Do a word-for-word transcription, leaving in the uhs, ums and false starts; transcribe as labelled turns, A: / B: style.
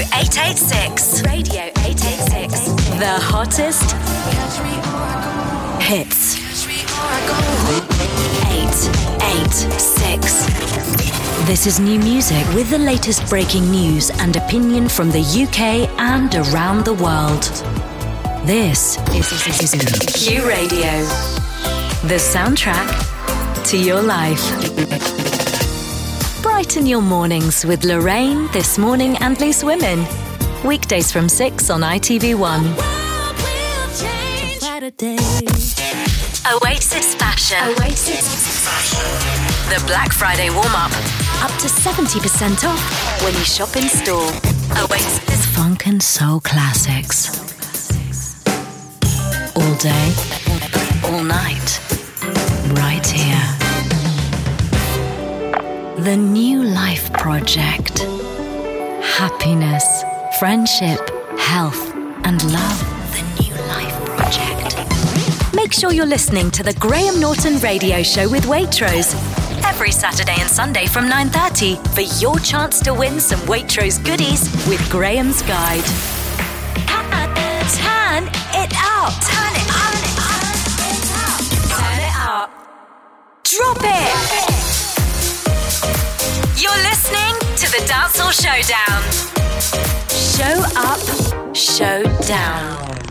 A: eight eighty-six. Radio eight eighty-six. The hottest hits. eight eighty-six. This is new music with the latest breaking news and opinion from the U K and around the world. This is Q Radio, the soundtrack to your life. Brighten your mornings with Lorraine, This Morning and Loose Women. Weekdays from six on I T V one. Oasis Fashion. Oasis Fashion. The Black Friday warm-up. Up to seventy percent off when you shop in store. Oasis Funk and Soul Classics. All day, all night, right here. The New Life Project. Happiness, friendship, health, and love. The New Life Project. Make sure you're listening to the Graham Norton Radio Show with Waitrose every Saturday and Sunday from nine thirty for your chance to win some Waitrose goodies with Graham's Guide. Turn it up. Turn it up. Turn it up. Drop it. You're listening to the Dancehall Showdown. Show up, show down.